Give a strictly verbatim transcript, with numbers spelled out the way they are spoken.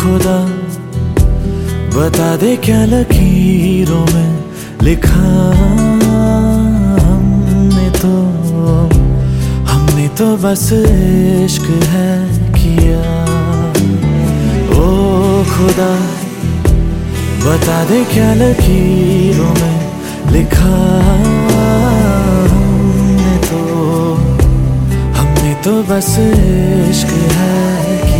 खुदा बता दे क्या लकीरों में लिखा हमने तो हमने तो बस इश्क है किया। ओ खुदा बता दे क्या लकीरों में लिखा हमने तो हमने तो बस इश्क है किया।